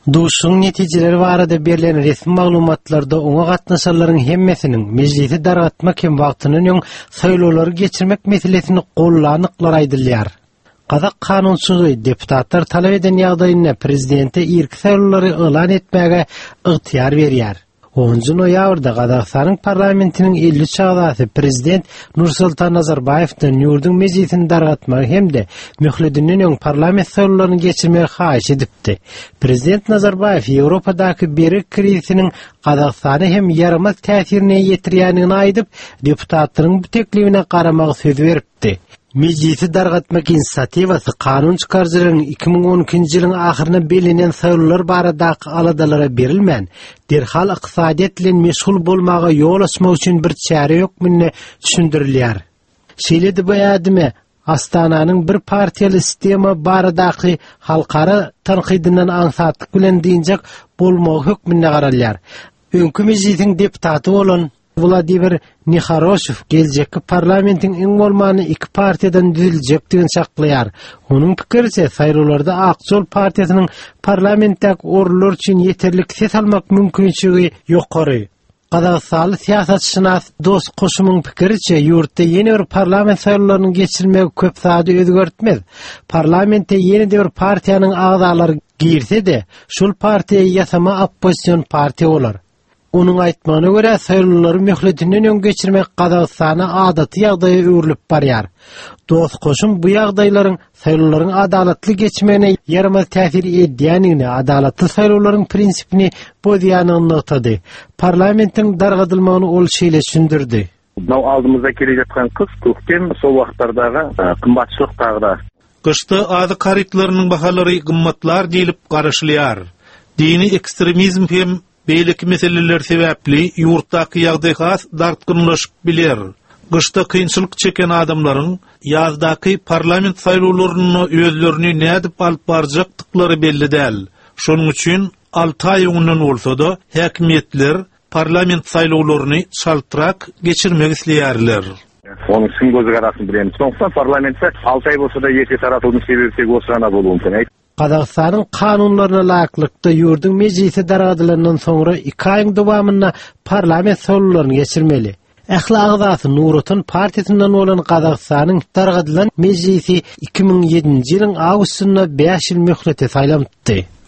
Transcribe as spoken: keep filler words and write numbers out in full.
Duşun neticeleri barada berilen resmi maglumatlarda oňa gatnaşanlaryň hemmesiniň mejlisi dargatmak hem wagtynyň ýoň saýlawlary geçirmek meselesini gollanyklary aýdylýar. Kazak kanunsuzy deputatlar talap eden ýagdaýynda prezidente irki saýlawlary elan etmäge ygtyýar berýär. onuncu noýabrda Kazakstanyň parlamentiniň elli çagdasy prezident Nursultan Nazarbaýewden ýurdun mejlisini dargatmagy hemde möhledinden öň parlament saýlawlaryny geçirmegi haýyş edipdi. Prezident Nazarbaýew Ýewropadaky berek krizisiniň Kazakstany hem ýaramaz täsirini ýetirýänini aýdyp, deputatlaryň bu teklibine garamagy söz beripdi. Mejlisi dargatmak inisiativasy kanun çykarjylaryň iki ming on ikinji ýylyň ahyrına belinen saýlawlar baradaky aladalara berilmän, derhal ykdysadiyet bilen meşgul bolmaga ýol açmak üçin bir çäre ýokmyny düşündirilýär. Şeýledi bu ýadymy Astananyň bir partiýaly sistema baradaky halkara tankydynyň aňsatlyk bilen diýinjek bolmagy hökmüne garalýar. Öňkü mejlisiň deputaty bolan Vladimir Nikharoshev gelecekki parlamentin iň bolmany iki partiýadan düziljek diýen çaklaýar. Onuň pikirçe saýlawlarda Akjol partiýasynyň parlamentdäki orunlar üçin ýeterlik ses almak mümkinçiligi ýokary. Kazakstanly siýasatçynas Dost Koşumyň pikirçe ýurtda ýeni bir parlament saýlawlaryny geçirmegi köp zady özgertmez. Parlamentde ýeni bir partiýanyň agzalary girse-de, şol partiýa ýasama opposision partiýa bolar. Onun aýtmagyna görä saýlawlary möhledinden öň geçirmek Kazakstana adaty ýagdaýa öwrülip barýar. Dost Koşum bu ýagdaýlaryň saýlawlaryň adalatly geçmegine ýaramaz täsir edýänini, adalatly saýlawlaryň prinsipini bozýanyny notady. Parlamentiň dargadylmagyny ol şeýle düşündirdi. Manaw aldymyzda kele жаткан kış köktem sol wagtlardagy kymmatçylyk tagda. Kışta azy karytlarynyň bahalary gymmatlar diýilip garaşylýar. Dini ekstremizm hem beýleki meseleler sebäpli ýurtdaky ýagdaý has dartgynlaşyp biler. Gışta kynçylyk çeken adamlaryň ýazdaky parlament saýlawlaryny özlerini nädip alyp barjakdyklary belli däl. Şonuň üçin alty aý öňünden bolsa-da häkimetler parlament saýlawlaryny şaltyrak geçirmek isleýärler. Onu kim gözü garasyn bilýän. Soňça parlamentde alty aý bolsa-da ýeti taratynyň sebebi goşana bolup mumkin. Kazakstanyň kanunlaryna laýyklykda ýurdun mejlisi dargadylandan soňra iki aýyň dowamynda parlament saýlawlaryny geçirmeli. Ähli agzasy Nursultan partiýasyndan bolan Kazakstanyň dargadylan mejlisi iki ming ýedinji ýylyň awgustynda beş ýyl möhlete saýlandy.